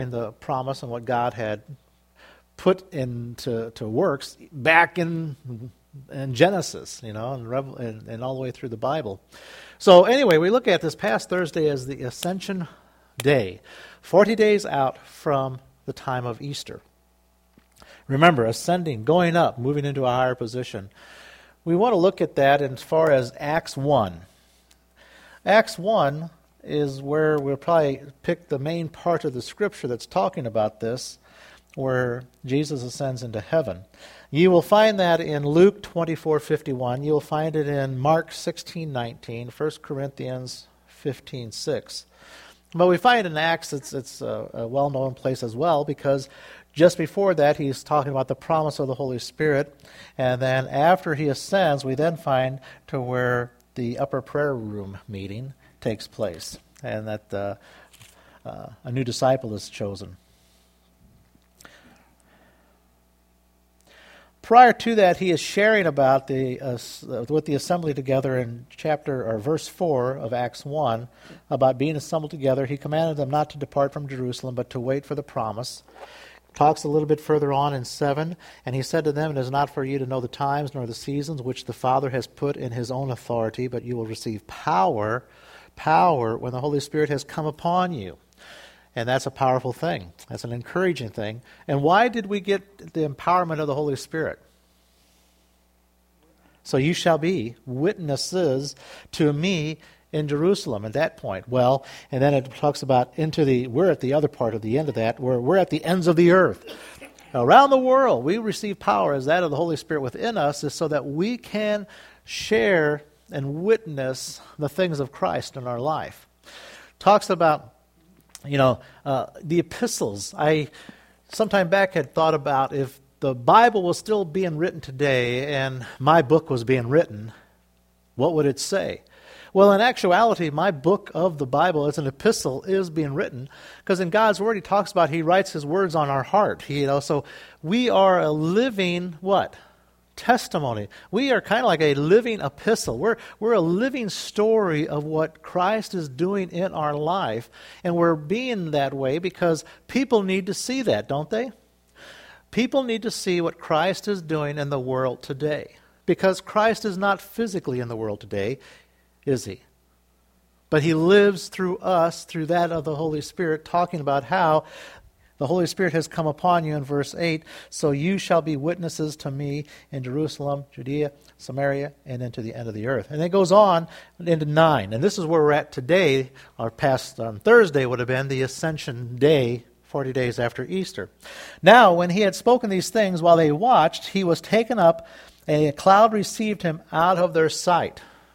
the promise and what God had put into works back in Genesis, and all the way through the Bible. So anyway, we look at this past Thursday as the Ascension Day, 40 days out from the time of Easter. Remember, ascending, going up, moving into a higher position. We want to look at that as far as Acts 1. Acts 1 is where we'll probably pick the main part of the scripture that's talking about this, where Jesus ascends into heaven. You will find that in Luke 24:51. You'll find it in Mark 16:19, 1 Corinthians 15:6. But we find in Acts it's a well-known place as well, because just before that he's talking about the promise of the Holy Spirit, and then after he ascends, we then find to where the upper prayer room meeting takes place, and that a new disciple is chosen. Prior to that, he is sharing about with the assembly together in verse 4 of Acts 1, about being assembled together. He commanded them not to depart from Jerusalem, but to wait for the promise. Talks a little bit further on in 7, and he said to them, "It is not for you to know the times nor the seasons which the Father has put in his own authority, but you will receive power when the Holy Spirit has come upon you." And that's a powerful thing. That's an encouraging thing. And why did we get the empowerment of the Holy Spirit? So you shall be witnesses to me in Jerusalem at that point. Well, and then it talks about we're at the other part of the end of that, where we're at the ends of the earth. Around the world, we receive power as that of the Holy Spirit within us, is so that we can share and witness the things of Christ in our life. Talks about, the epistles. I sometime back had thought about if the Bible was still being written today and my book was being written, what would it say? Well, in actuality, my book of the Bible as an epistle is being written, because in God's Word he talks about he writes his words on our heart. So we are a living what? Testimony. We are kind of like a living epistle. We're a living story of what Christ is doing in our life, and we're being that way because people need to see that, don't they? People need to see what Christ is doing in the world today, because Christ is not physically in the world today, is he? But he lives through us, through that of the Holy Spirit, talking about how the Holy Spirit has come upon you in verse 8, so you shall be witnesses to me in Jerusalem, Judea, Samaria, and into the end of the earth. And it goes on into 9. And this is where we're at today. Our past on Thursday would have been the Ascension Day, 40 days after Easter. Now, when he had spoken these things while they watched, he was taken up, and a cloud received him out of their sight.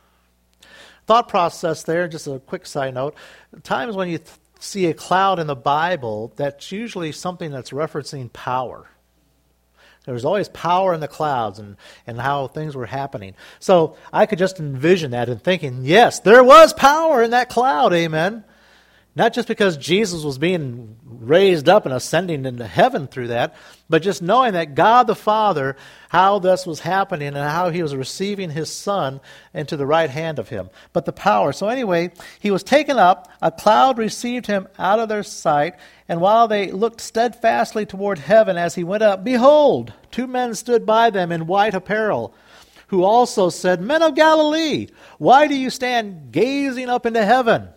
Thought process there, just a quick side note. Times when you see a cloud in the Bible, that's usually something that's referencing power. There's always power in the clouds and how things were happening. So I could just envision that and thinking, yes, there was power in that cloud, amen. Not just because Jesus was being raised up and ascending into heaven through that, but just knowing that God the Father, how this was happening and how he was receiving his Son into the right hand of him. But the power. So anyway, he was taken up, a cloud received him out of their sight, and while they looked steadfastly toward heaven as he went up, behold, 2 men stood by them in white apparel, who also said, Men of Galilee, why do you stand gazing up into heaven?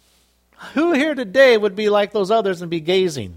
Who here today would be like those others and be gazing?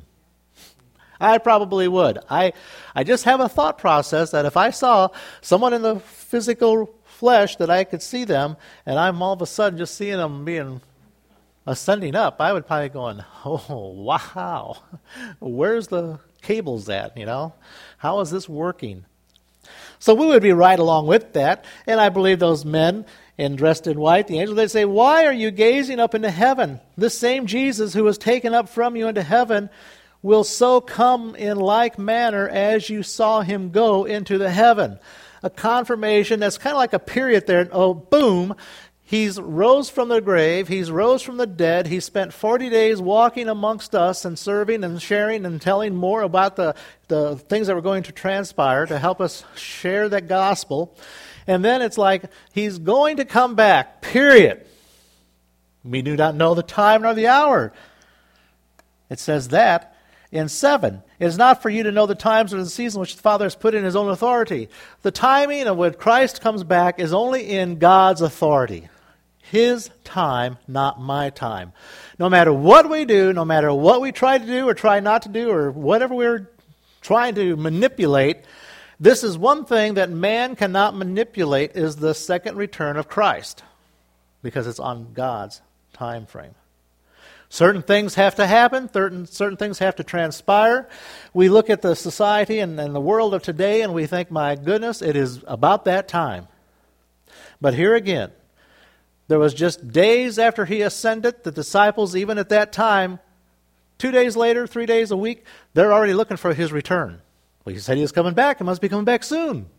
I probably would. I just have a thought process that if I saw someone in the physical flesh that I could see them, and I'm all of a sudden just seeing them being ascending up, I would probably going, oh, wow. Where's the cables at, How is this working? So we would be right along with that, and I believe those men dressed in white, the angels, they'd say, why are you gazing up into heaven? This same Jesus who was taken up from you into heaven will so come in like manner as you saw him go into the heaven. A confirmation that's kind of like a period there. Oh, boom. He's rose from the grave. He's rose from the dead. He spent 40 days walking amongst us and serving and sharing and telling more about the things that were going to transpire to help us share that gospel. And then it's like he's going to come back, period. We do not know the time nor the hour. It says that. In 7, it is not for you to know the times or the season which the Father has put in His own authority. The timing of when Christ comes back is only in God's authority. His time, not my time. No matter what we do, no matter what we try to do or try not to do, or whatever we're trying to manipulate, this is one thing that man cannot manipulate, is the second return of Christ, because it's on God's time frame. Certain things have to happen. Certain things have to transpire. We look at the society and the world of today and we think, my goodness, it is about that time. But here again, there was just days after He ascended, the disciples, even at that time, 2 days later, 3 days, a week, they're already looking for His return. Well, He said He was coming back. He must be coming back soon.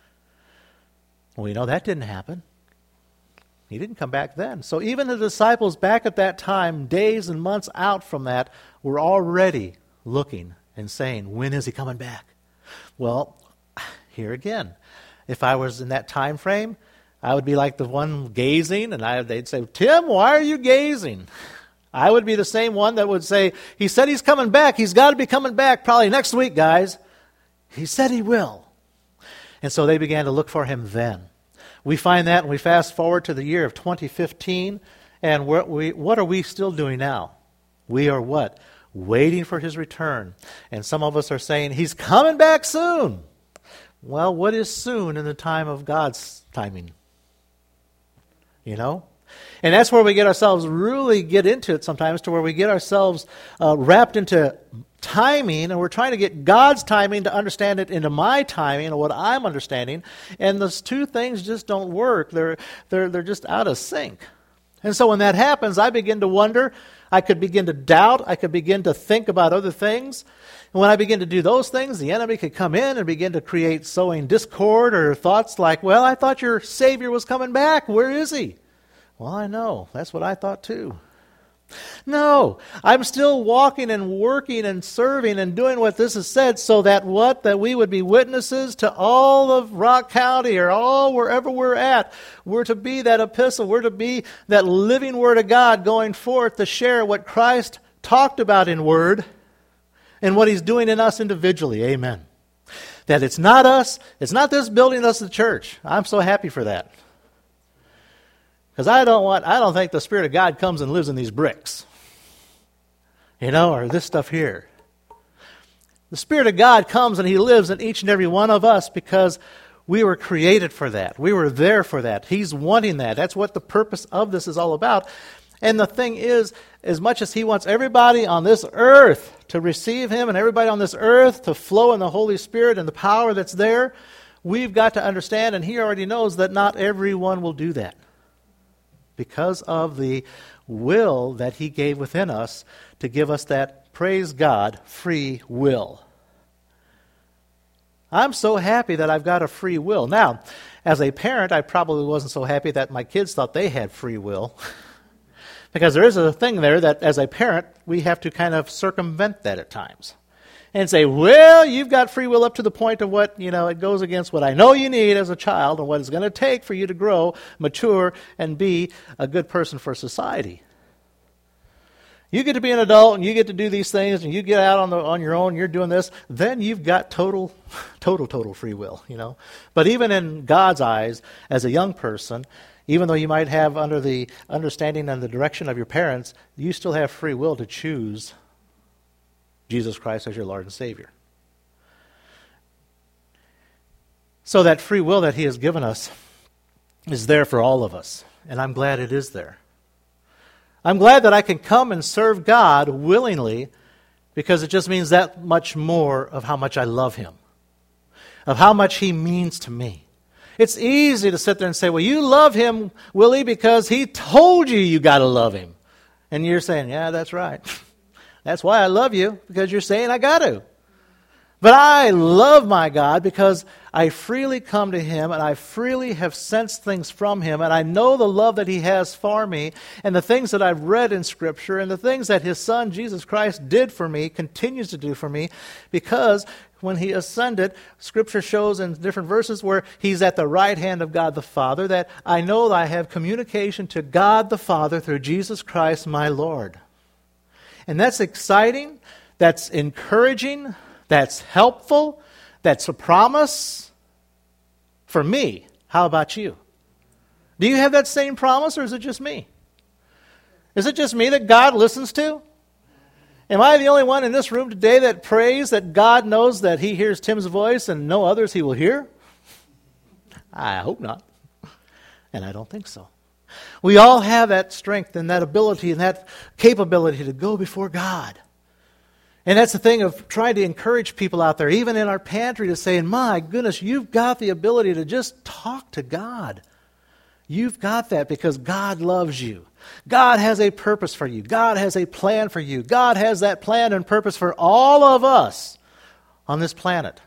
Well, we know that didn't happen. He didn't come back then. So even the disciples back at that time, days and months out from that, were already looking and saying, when is He coming back? Well, here again, if I was in that time frame, I would be like the one gazing, and they'd say, Tim, why are you gazing? I would be the same one that would say, He said He's coming back. He's got to be coming back probably next week, guys. He said He will. And so they began to look for Him then. We find that, and we fast forward to the year of 2015, and what are we still doing now? We are what? Waiting for His return. And some of us are saying, He's coming back soon. Well, what is soon in the time of God's timing? You know? And that's where we really get into it sometimes, to where we get ourselves wrapped into timing, and we're trying to get God's timing to understand it into my timing and what I'm understanding, and those two things just don't work. They're just out of sync. And so when that happens, I begin to wonder, I could begin to doubt, I could begin to think about other things. And when I begin to do those things, the enemy could come in and begin to create sowing discord or thoughts like, well, I thought your Savior was coming back. Where is He? Well, I know. That's what I thought too. No, I'm still walking and working and serving and doing what this has said, so that what? That we would be witnesses to all of Rock County, or all wherever we're at. We're to be that epistle. We're to be that living Word of God going forth to share what Christ talked about in Word and what He's doing in us individually. Amen. That it's not us, it's not this building, us the church. I'm so happy for that. Because I don't think the Spirit of God comes and lives in these bricks. Or this stuff here. The Spirit of God comes and He lives in each and every one of us because we were created for that. We were there for that. He's wanting that. That's what the purpose of this is all about. And the thing is, as much as He wants everybody on this earth to receive Him, and everybody on this earth to flow in the Holy Spirit and the power that's there, we've got to understand, and He already knows, that not everyone will do that, because of the will that He gave within us to give us that, praise God, free will. I'm so happy that I've got a free will. Now, as a parent, I probably wasn't so happy that my kids thought they had free will. Because there is a thing there that, as a parent, we have to kind of circumvent that at times. And say, well, you've got free will up to the point of what, it goes against what I know you need as a child and what it's going to take for you to grow, mature, and be a good person for society. You get to be an adult and you get to do these things and you get out on your own, you're doing this, then you've got total free will, But even in God's eyes, as a young person, even though you might have under the understanding and the direction of your parents, you still have free will to choose Jesus Christ as your Lord and Savior. So that free will that He has given us is there for all of us. And I'm glad it is there. I'm glad that I can come and serve God willingly, because it just means that much more of how much I love Him, of how much He means to me. It's easy to sit there and say, well, you love Him, Willie, because He told you got to love Him. And you're saying, yeah, that's right. That's why I love you, because you're saying I got to. But I love my God because I freely come to Him and I freely have sensed things from Him, and I know the love that He has for me, and the things that I've read in Scripture, and the things that His Son, Jesus Christ, did for me, continues to do for me, because when He ascended, Scripture shows in different verses where He's at the right hand of God the Father, that I know that I have communication to God the Father through Jesus Christ my Lord. And that's exciting. that's encouraging, that's helpful, that's a promise for me. How about you? Do you have that same promise, or is it just me? Is it just me that God listens to? Am I the only one in this room today that prays that God knows that he hears Tim's voice and no others he will hear? I hope not. And I don't think so. We all have that strength and that ability and that capability to go before God. And that's the thing of trying to encourage people out there, even in our pantry, to say, my goodness, you've got the ability to just talk to God. You've got that because God loves you. God has a purpose for you. God has a plan for you. God has that plan and purpose for all of us on this planet.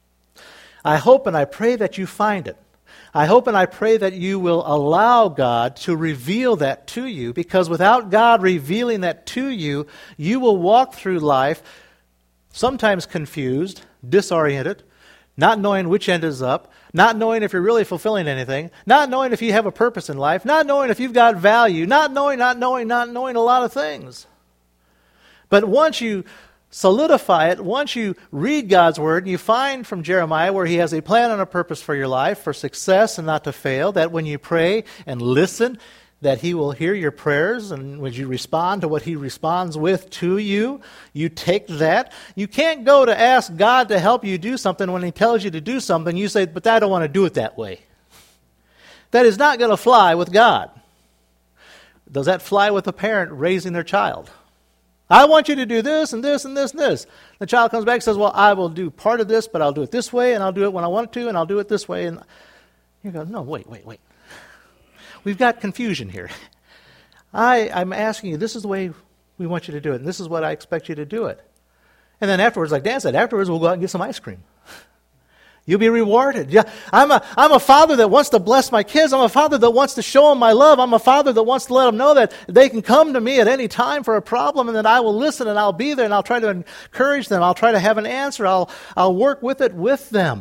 I hope and I pray that you find it. I hope and I pray that you will allow God to reveal that to you, because without God revealing that to you, you will walk through life sometimes confused, disoriented, not knowing which end is up, not knowing if you're really fulfilling anything, not knowing if you have a purpose in life, not knowing if you've got value, not knowing a lot of things. But once you solidify it, once you read God's Word, and you find from Jeremiah where he has a plan and a purpose for your life, for success and not to fail, that when you pray and listen, that he will hear your prayers, and when you respond to what he responds with to you, you take that. You can't go to ask God to help you do something when he tells you to do something. You say, but I don't want to do it that way. That is not going to fly with God. Does that fly with a parent raising their child? I want you to do this and this and this and this. The child comes back and says, well, I will do part of this, but I'll do it this way, and I'll do it when I want to, and I'll do it this way. And you go, no, wait. We've got confusion here. I'm asking you, this is the way we want you to do it, and this is what I expect you to do it. And then afterwards, like Dan said, afterwards we'll go out and get some ice cream. You'll be rewarded. Yeah, I'm a father that wants to bless my kids. I'm a father that wants to show them my love. I'm a father that wants to let them know that they can come to me at any time for a problem, and that I will listen and I'll be there and I'll try to encourage them. I'll try to have an answer. I'll work with it with them.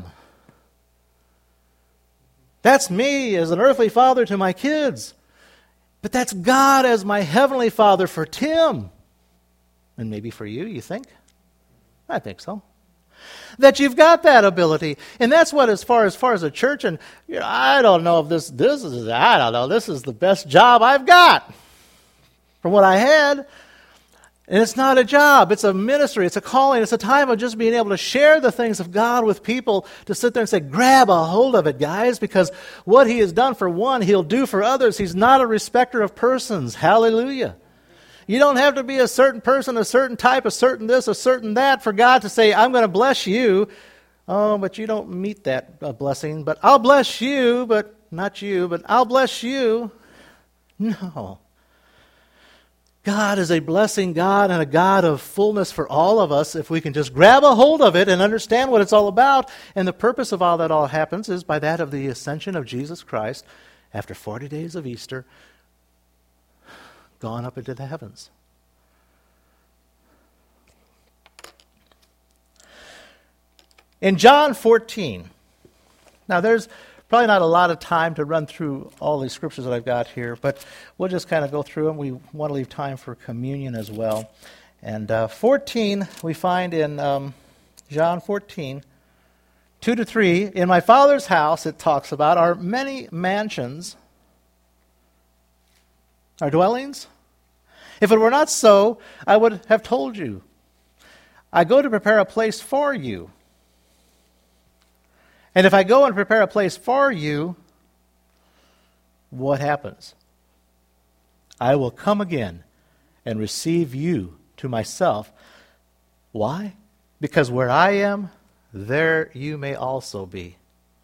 That's me as an earthly father to my kids. But that's God as my heavenly Father for Tim. And maybe for you, you think? I think so. That you've got that ability. And that's what, as far as a church, and I don't know if this is the best job I've got from what I had. And it's not a job, it's a ministry, it's a calling, it's a time of just being able to share the things of God with people, to sit there and say, grab a hold of it, guys, because what he has done for one, he'll do for others. He's not a respecter of persons. Hallelujah. You don't have to be a certain person, a certain type, a certain this, a certain that, for God to say, I'm going to bless you. Oh, but you don't meet that blessing. But I'll bless you, but not you, but I'll bless you. No. God is a blessing God and a God of fullness for all of us if we can just grab a hold of it and understand what it's all about. And the purpose of all that all happens is by that of the ascension of Jesus Christ after 40 days of Easter, gone up into the heavens. In John 14, now there's probably not a lot of time to run through all these scriptures that I've got here, but we'll just kind of go through them. We want to leave time for communion as well. And 14, we find in John 14, 2-3, in my Father's house, it talks about, are many mansions, our dwellings. If it were not so, I would have told you. I go to prepare a place for you. And if I go and prepare a place for you, what happens? I will come again and receive you to myself. Why? Because where I am, there you may also be.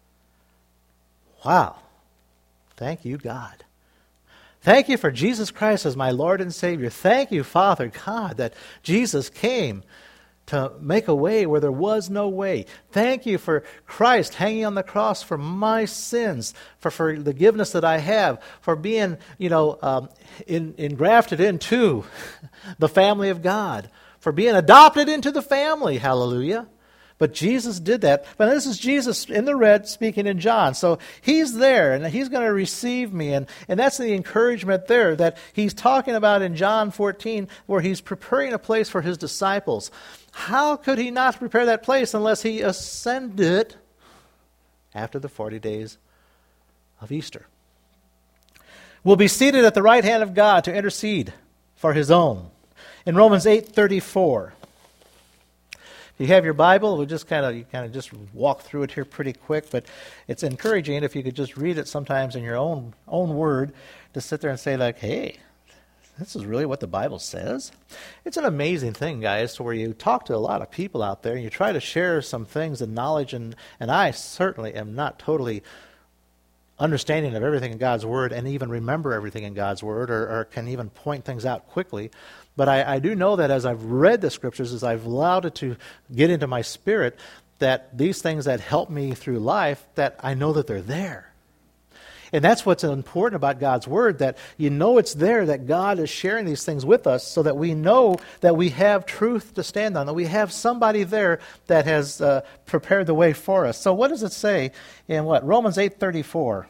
Wow. Thank you, God. Thank you for Jesus Christ as my Lord and Savior. Thank you, Father God, that Jesus came to make a way where there was no way. Thank you for Christ hanging on the cross for my sins, for the forgiveness that I have, for being, engrafted into the family of God, for being adopted into the family. Hallelujah. But Jesus did that. But this is Jesus in the red speaking in John. So he's there, and he's going to receive me. And that's the encouragement there that he's talking about in John 14, where he's preparing a place for his disciples. how could he not prepare that place unless he ascended after the 40 days of Easter? Will be seated at the right hand of God to intercede for his own. In Romans 8:34. If you have your Bible, we'll just kind of just walk through it here pretty quick, but it's encouraging if you could just read it sometimes in your own word, to sit there and say like, hey, this is really what the Bible says. It's an amazing thing, guys, to where you talk to a lot of people out there and you try to share some things and knowledge, and I certainly am not totally understanding of everything in God's Word and even remember everything in God's Word or can even point things out quickly. But I do know that as I've read the Scriptures, as I've allowed it to get into my spirit, that these things that help me through life, that I know that they're there. And that's what's important about God's Word, that you know it's there, that God is sharing these things with us so that we know that we have truth to stand on, that we have somebody there that has prepared the way for us. So what does it say in what? Romans 8:34.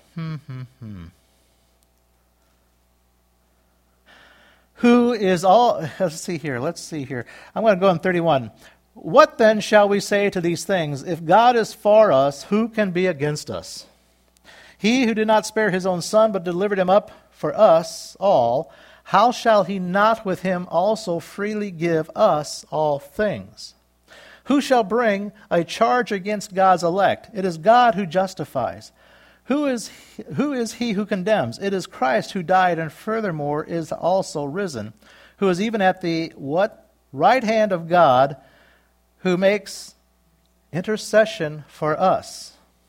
Who is all... Let's see here. I'm going to go in 31. What then shall we say to these things? If God is for us, who can be against us? He who did not spare his own Son, but delivered him up for us all, how shall he not with him also freely give us all things? Who shall bring a charge against God's elect? It is God who justifies. Who is he who condemns? It is Christ who died and furthermore is also risen, who is even at the right hand of God, who makes intercession for us.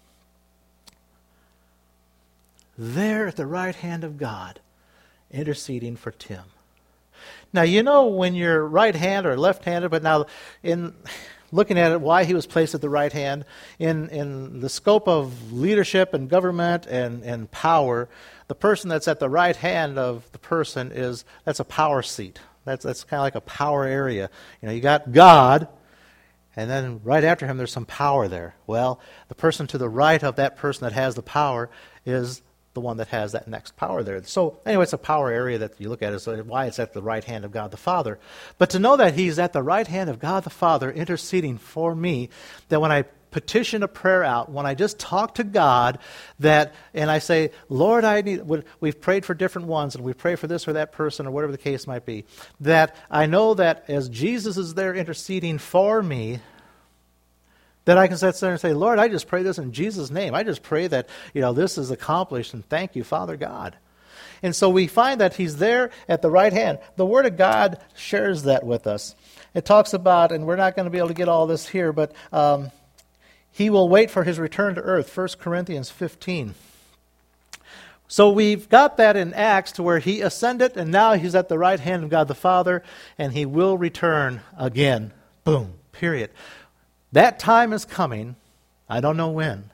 There at the right hand of God, interceding for Tim. Now, you know when you're right-handed or left-handed, but now in looking at it, why he was placed at the right hand, in the scope of leadership and government and power, the person that's at the right hand of the person that's a power seat. That's kind of like a power area. You know, you got God, and then right after him there's some power there. Well, the person to the right of that person that has the power is the one that has that next power there. So anyway, it's a power area that you look at is why it's at the right hand of God the Father. But to know that he's at the right hand of God the Father interceding for me, that when I petition a prayer out, when I just talk to God, and I say, Lord, we've prayed for different ones, and we pray for this or that person or whatever the case might be, that I know that as Jesus is there interceding for me, that I can sit there and say, Lord, I just pray this in Jesus' name. I just pray that, this is accomplished, and thank you, Father God. And so we find that he's there at the right hand. The Word of God shares that with us. It talks about, and we're not going to be able to get all this here, but he will wait for his return to earth, 1 Corinthians 15. So we've got that in Acts to where he ascended, and now he's at the right hand of God the Father, and he will return again. Boom, period. That time is coming. I don't know when.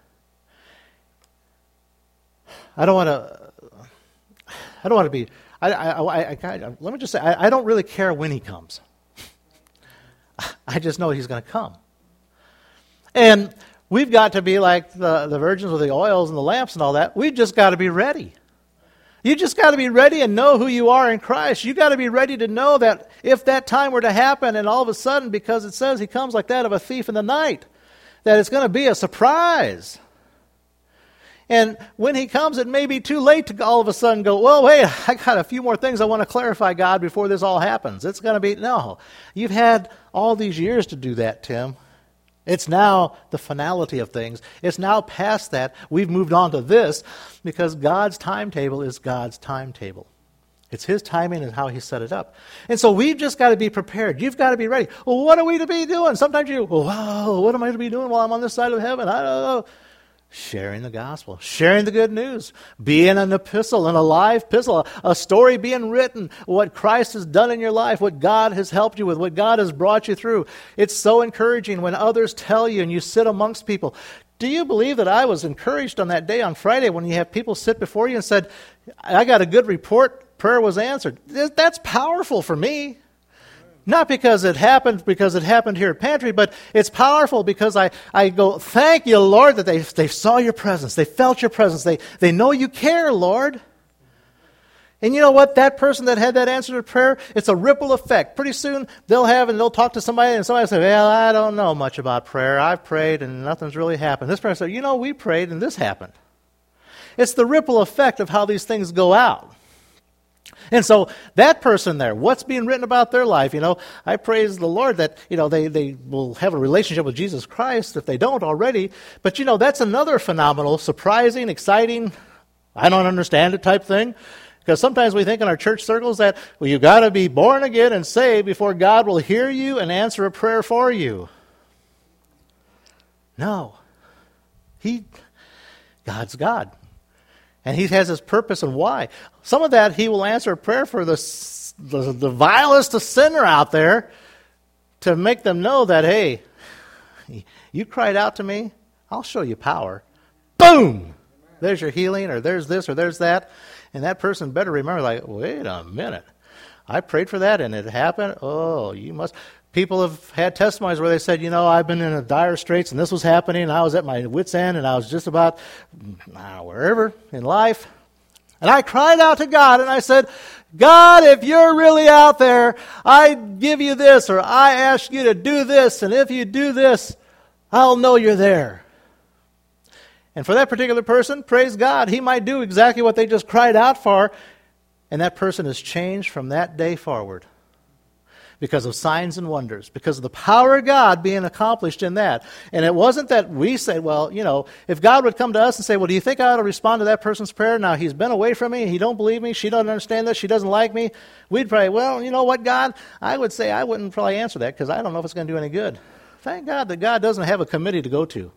I don't want to be. Let me just say, I don't really care when he comes. I just know he's going to come. And we've got to be like the virgins with the oils and the lamps and all that. We've just got to be ready. You just got to be ready and know who you are in Christ. You got to be ready to know that if that time were to happen and all of a sudden, because it says he comes like that of a thief in the night, that it's going to be a surprise. And when he comes, it may be too late to all of a sudden go, well, wait, I got a few more things I want to clarify, God, before this all happens. It's going to be, no. You've had all these years to do that, Tim. It's now the finality of things. It's now past that. We've moved on to this because God's timetable is God's timetable. It's his timing and how he set it up. And so we've just got to be prepared. You've got to be ready. Well, what are we to be doing? Sometimes you go, wow, what am I to be doing while I'm on this side of heaven? I don't know. Sharing the gospel, sharing the good news, being an epistle, an alive epistle, a story being written, what Christ has done in your life, what God has helped you with, what God has brought you through. It's so encouraging when others tell you and you sit amongst people. Do you believe that I was encouraged on that day on Friday when you have people sit before you and said, I got a good report, prayer was answered? That's powerful for me. Not because it happened here at Pantry, but it's powerful because I go, thank you, Lord, that they saw your presence. They felt your presence. They know you care, Lord. And you know what? That person that had that answer to prayer, it's a ripple effect. Pretty soon they'll talk to somebody and somebody will say, well, I don't know much about prayer. I've prayed and nothing's really happened. This person said, we prayed and this happened. It's the ripple effect of how these things go out. And so that person there, what's being written about their life? I praise the Lord that, they will have a relationship with Jesus Christ if they don't already. But, that's another phenomenal, surprising, exciting, I don't understand it type thing. Because sometimes we think in our church circles that, you've got to be born again and saved before God will hear you and answer a prayer for you. No. God's God. And He has His purpose and why. Some of that He will answer a prayer for the vilest of sinner out there to make them know that, hey, you cried out to me, I'll show you power. Boom! There's your healing, or there's this, or there's that. And that person better remember, wait a minute. I prayed for that and it happened? Oh, you must. People have had testimonies where they said, I've been in a dire straits and this was happening and I was at my wit's end and I was just about wherever in life. And I cried out to God and I said, God, if you're really out there, I give you this, or I ask you to do this, and if you do this, I'll know you're there. And for that particular person, praise God, he might do exactly what they just cried out for, and that person is changed from that day forward because of signs and wonders, because of the power of God being accomplished in that. And it wasn't that we said, if God would come to us and say, do you think I ought to respond to that person's prayer? Now, he's been away from me, he don't believe me, she doesn't understand this, she doesn't like me. We'd pray, you know what, God? I would say I wouldn't probably answer that because I don't know if it's going to do any good. Thank God that God doesn't have a committee to go to.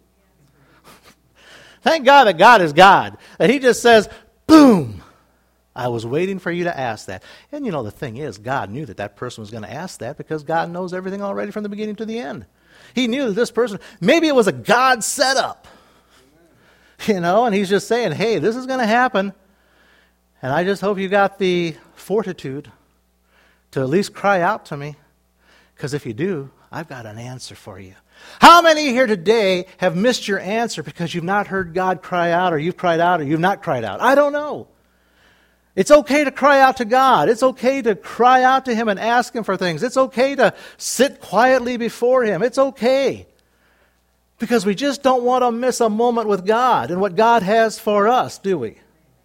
Thank God that God is God. That He just says, boom, I was waiting for you to ask that. And the thing is, God knew that person was going to ask that because God knows everything already from the beginning to the end. He knew that this person, maybe it was a God setup. And He's just saying, hey, this is going to happen. And I just hope you got the fortitude to at least cry out to me. Because if you do, I've got an answer for you. How many here today have missed your answer because you've not heard God cry out, or you've cried out, or you've not cried out? I don't know. It's okay to cry out to God. It's okay to cry out to Him and ask Him for things. It's okay to sit quietly before Him. It's okay. Because we just don't want to miss a moment with God and what God has for us, do we?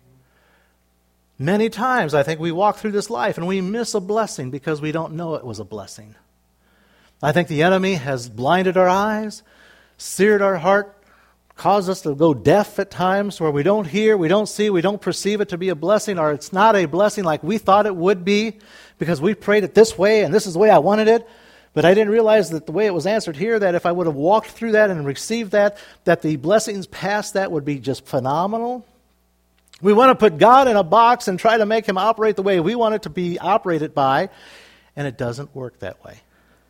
Many times I think we walk through this life and we miss a blessing because we don't know it was a blessing. I think the enemy has blinded our eyes, seared our heart, caused us to go deaf at times where we don't hear, we don't see, we don't perceive it to be a blessing, or it's not a blessing like we thought it would be because we prayed it this way and this is the way I wanted it. But I didn't realize that the way it was answered here, that if I would have walked through that and received that the blessings past that would be just phenomenal. We want to put God in a box and try to make Him operate the way we want it to be operated by, and it doesn't work that way.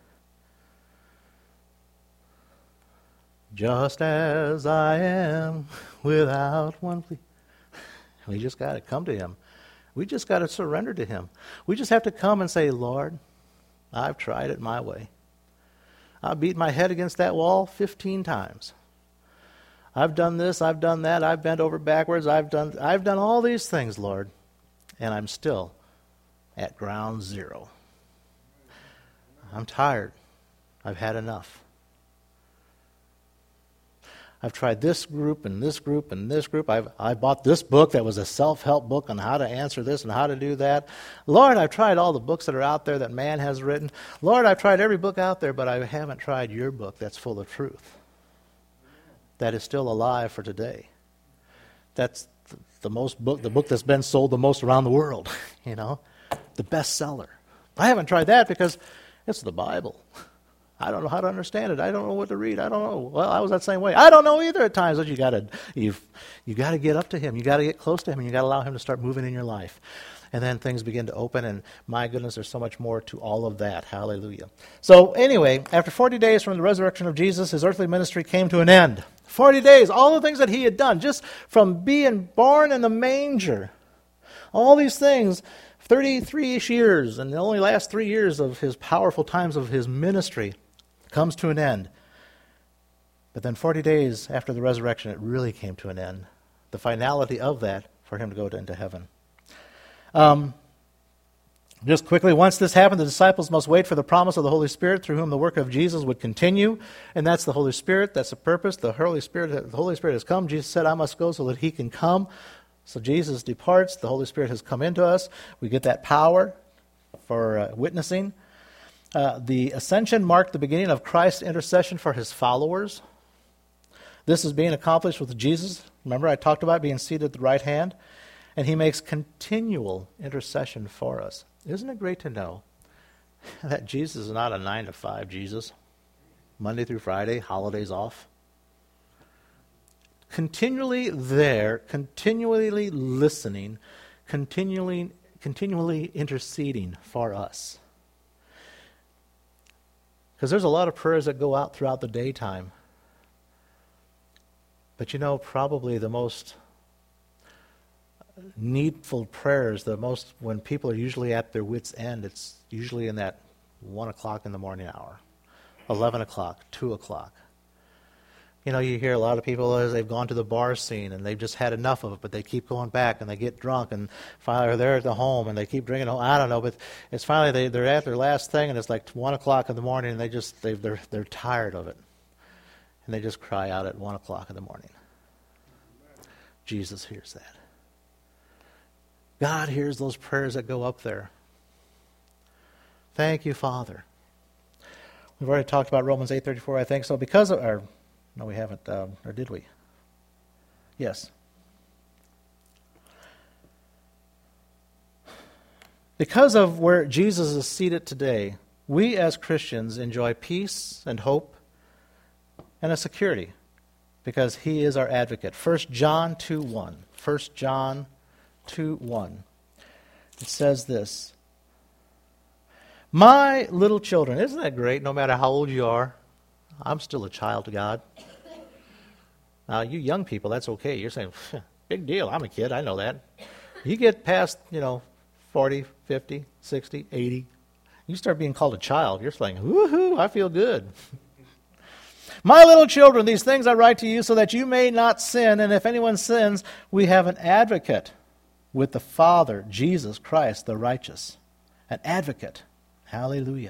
Just as I am, without one plea. We just got to come to Him. We just got to surrender to Him. We just have to come and say, Lord, I've tried it my way. I've beat my head against that wall 15 times. I've done this, I've done that, I've bent over backwards, I've done all these things, Lord, and I'm still at ground zero. I'm tired. I've had enough. I've tried this group and this group and this group. I bought this book that was a self-help book on how to answer this and how to do that. Lord, I've tried all the books that are out there that man has written. Lord, I've tried every book out there, but I haven't tried your book that's full of truth. That is still alive for today. That's the book that's been sold the most around the world, the bestseller. I haven't tried that because it's the Bible. I don't know how to understand it. I don't know what to read. I don't know. Well, I was that same way. I don't know either at times. But you got to get up to Him. You got to get close to Him, and you got to allow Him to start moving in your life. And then things begin to open, and my goodness, there's so much more to all of that. Hallelujah. So anyway, after 40 days from the resurrection of Jesus, His earthly ministry came to an end. 40 days, all the things that He had done, just from being born in the manger, all these things, 33-ish years, and the only last 3 years of His powerful times of His ministry comes to an end. But then 40 days after the resurrection, it really came to an end. The finality of that for Him to go into heaven. Just quickly, once this happened, the disciples must wait for the promise of the Holy Spirit through whom the work of Jesus would continue. And that's the Holy Spirit. That's the purpose. The Holy Spirit has come. Jesus said, I must go so that he can come. So Jesus departs. The Holy Spirit has come into us. We get that power for witnessing. The ascension marked the beginning of Christ's intercession for his followers. This is being accomplished with Jesus. Remember, I talked about being seated at the right hand. And he makes continual intercession for us. Isn't it great to know that Jesus is not a 9-to-5 Jesus? Monday through Friday, holidays off. Continually there, continually listening, continually interceding for us. Because there's a lot of prayers that go out throughout the daytime. But you know, probably the most needful prayers, when people are usually at their wits' end, it's usually in that 1 o'clock in the morning hour, 11 o'clock, 2 o'clock. You know, you hear a lot of people as they've gone to the bar scene and they've just had enough of it, but they keep going back and they get drunk and finally they're at the home and they keep drinking. I don't know, but it's finally they're at their last thing and it's like 1 o'clock in the morning and they're tired of it, and they just cry out at 1 o'clock in the morning. Jesus hears that. God hears those prayers that go up there. Thank you, Father. We've already talked about Romans 8:34, I think. So no, we haven't, or did we? Yes. Because of where Jesus is seated today, we as Christians enjoy peace and hope and a security because he is our advocate. 1 John 2:1. 1 John 2:1. It says this. My little children, isn't that great? No matter how old you are, I'm still a child to God. Now, you young people, that's okay. You're saying, big deal, I'm a kid, I know that. You get past, 40, 50, 60, 80, you start being called a child. You're saying, woohoo, I feel good. My little children, these things I write to you so that you may not sin, and if anyone sins, we have an advocate with the Father, Jesus Christ, the righteous. An advocate. Hallelujah.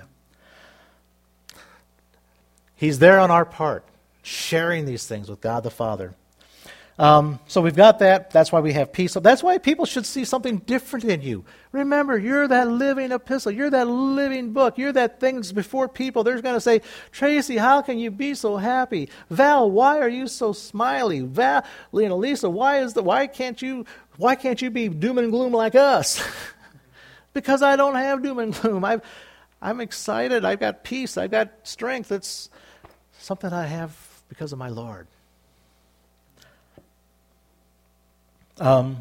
He's there on our part, sharing these things with God the Father. So we've got that. That's why we have peace. So that's why people should see something different in you. Remember, you're that living epistle. You're that living book. You're that things before people. They're going to say, Tracy, how can you be so happy? Val, why are you so smiley? Val, Lisa, why can't you be doom and gloom like us? Because I don't have doom and gloom. I'm excited. I've got peace. I've got strength. It's something I have because of my Lord. And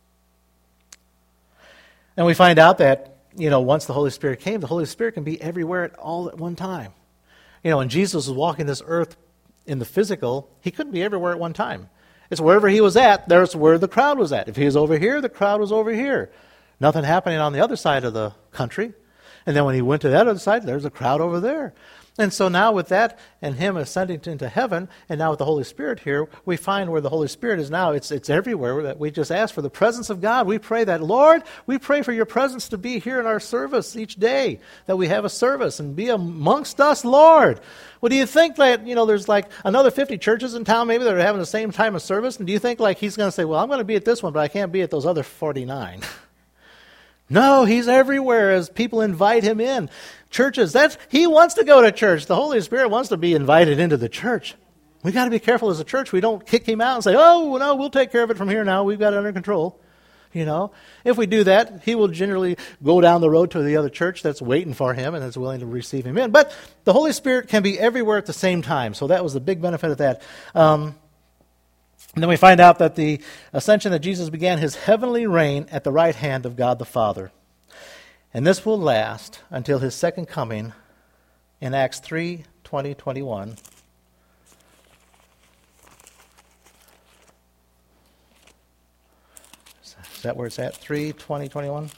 we find out that, once the Holy Spirit came, the Holy Spirit can be everywhere all at one time. When Jesus was walking this earth in the physical, he couldn't be everywhere at one time. It's wherever he was at, there's where the crowd was at. If he was over here, the crowd was over here. Nothing happening on the other side of the country. And then when he went to that other side, there's a crowd over there. And so now with that and him ascending into heaven, and now with the Holy Spirit here, we find where the Holy Spirit is now. It's everywhere. That we just ask for the presence of God. We pray that, Lord, we pray for your presence to be here in our service each day, that we have a service and be amongst us, Lord. Well, do you think that, there's like another 50 churches in town maybe that are having the same time of service? And do you think like he's going to say, well, I'm going to be at this one, but I can't be at those other 49? No, he's everywhere as people invite him in. Churches, he wants to go to church. The Holy Spirit wants to be invited into the church. We got to be careful as a church. We don't kick him out and say, oh, no, we'll take care of it from here now. We've got it under control. If we do that, he will generally go down the road to the other church that's waiting for him and that's willing to receive him in. But the Holy Spirit can be everywhere at the same time. So that was the big benefit of that. And then we find out that the ascension that Jesus began his heavenly reign at the right hand of God the Father. And this will last until his second coming in Acts 3:20, 21. Is that where it's at? 3:20, 21?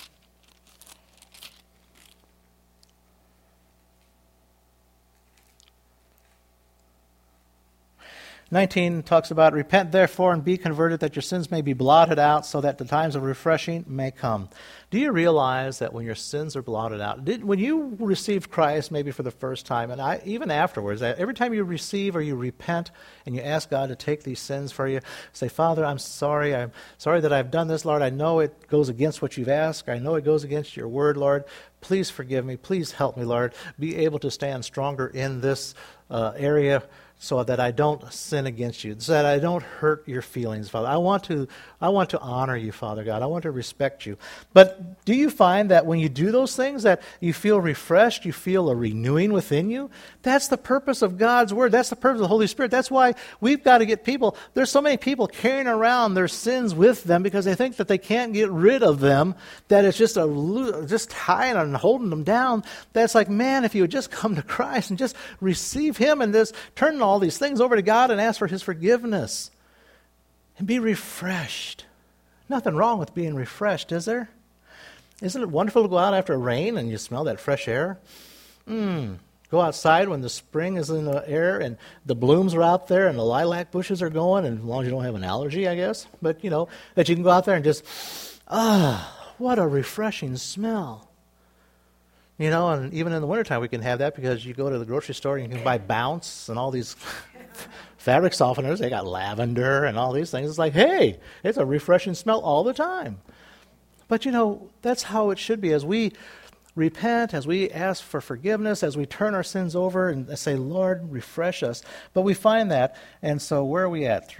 19 talks about, repent therefore and be converted that your sins may be blotted out so that the times of refreshing may come. Do you realize that when your sins are blotted out, when you received Christ maybe for the first time, and even afterwards, that every time you receive or you repent and you ask God to take these sins for you, say, Father, I'm sorry that I've done this, Lord. I know it goes against what you've asked. I know it goes against your word, Lord. Please forgive me. Please help me, Lord. Be able to stand stronger in this area so that I don't sin against you, so that I don't hurt your feelings, Father. I want to honor you, Father God. I want to respect you. But do you find that when you do those things that you feel refreshed, you feel a renewing within you? That's the purpose of God's Word. That's the purpose of the Holy Spirit. That's why we've got to get people. There's so many people carrying around their sins with them because they think that they can't get rid of them, that it's just tying and holding them down. That's like, man, if you would just come to Christ and just receive Him and just turn all these things over to God and ask for His forgiveness and be refreshed. Nothing wrong with being refreshed, is there? Isn't it wonderful to go out after rain and you smell that fresh air? Go outside when the spring is in the air and the blooms are out there and the lilac bushes are going, and as long as you don't have an allergy, I guess. But, that you can go out there and just, what a refreshing smell. And even in the wintertime we can have that because you go to the grocery store and you can buy Bounce and all these fabric softeners. They got lavender and all these things. It's like, hey, it's a refreshing smell all the time. But, that's how it should be. As we repent, as we ask for forgiveness, as we turn our sins over and say, Lord, refresh us. But we find that, and so where are we at?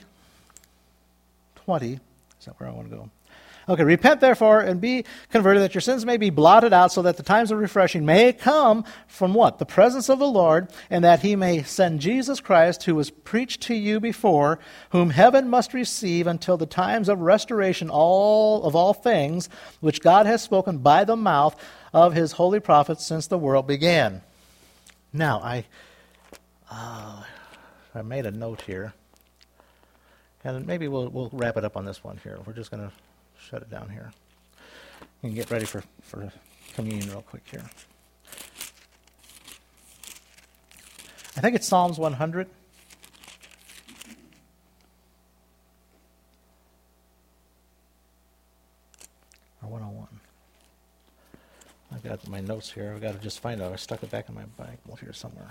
3:20. Is that where I want to go? Okay, repent therefore and be converted that your sins may be blotted out so that the times of refreshing may come from what? The presence of the Lord, and that He may send Jesus Christ, who was preached to you before, whom heaven must receive until the times of restoration of all things, which God has spoken by the mouth of His holy prophets since the world began. Now, I made a note here, and maybe we'll wrap it up on this one here. We're just going to shut it down here. You can get ready for communion real quick here. I think it's Psalms 100. Or 101. I've got my notes here. I've got to just find out. I stuck it back in my Bible here somewhere.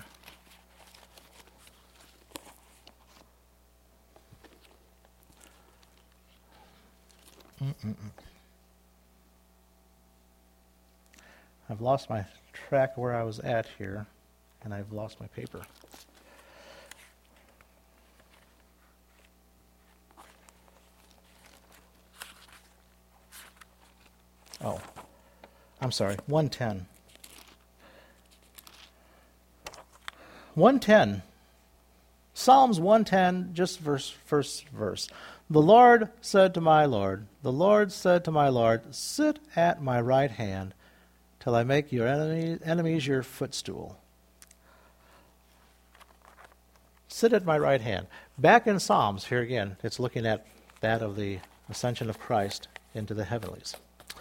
I've lost my track where I was at here, and I've lost my paper. Oh, I'm sorry, 110. 110. Psalms 110, just first verse. The Lord said to my Lord, the Lord said to my Lord, sit at my right hand till I make your enemies your footstool. Sit at my right hand. Back in Psalms, here again, it's looking at that of the ascension of Christ into the heavenlies.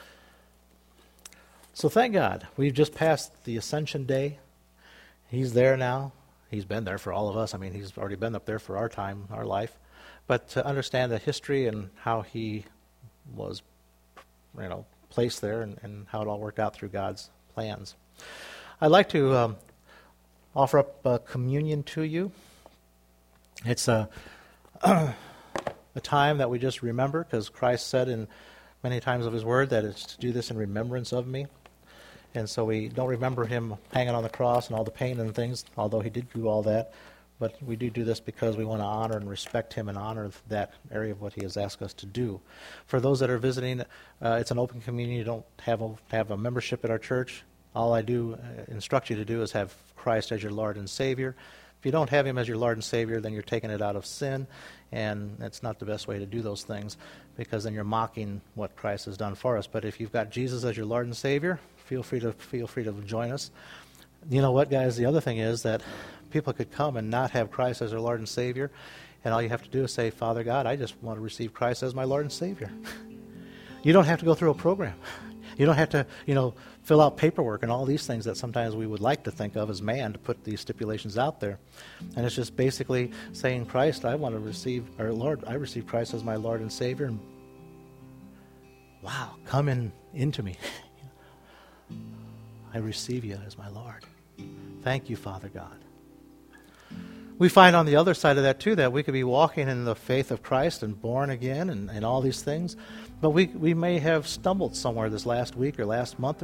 So thank God, we've just passed the Ascension Day. He's there now. He's been there for all of us. I mean, He's already been up there for our time, our life. But to understand the history and how He was, placed there and how it all worked out through God's plans. I'd like to offer up communion to you. It's a time that we just remember because Christ said in many times of His Word that it's to do this in remembrance of me. And so we don't remember Him hanging on the cross and all the pain and things, although He did do all that. But we do this because we want to honor and respect Him and honor that area of what He has asked us to do. For those that are visiting, it's an open communion. You don't have to have a membership at our church. All I do instruct you to do is have Christ as your Lord and Savior. If you don't have Him as your Lord and Savior, then you're taking it out of sin, and that's not the best way to do those things because then you're mocking what Christ has done for us. But if you've got Jesus as your Lord and Savior, feel free to join us. You know what, guys? The other thing is that people could come and not have Christ as their Lord and Savior, and all you have to do is say, Father God, I just want to receive Christ as my Lord and Savior. You don't have to go through a program. You don't have to, fill out paperwork and all these things that sometimes we would like to think of as man to put these stipulations out there. And it's just basically saying, Christ, I want to receive, or Lord, I receive Christ as my Lord and Savior. And wow, come into me. I receive you as my Lord. Thank you, Father God. We find on the other side of that, too, that we could be walking in the faith of Christ and born again and all these things, but we may have stumbled somewhere this last week or last month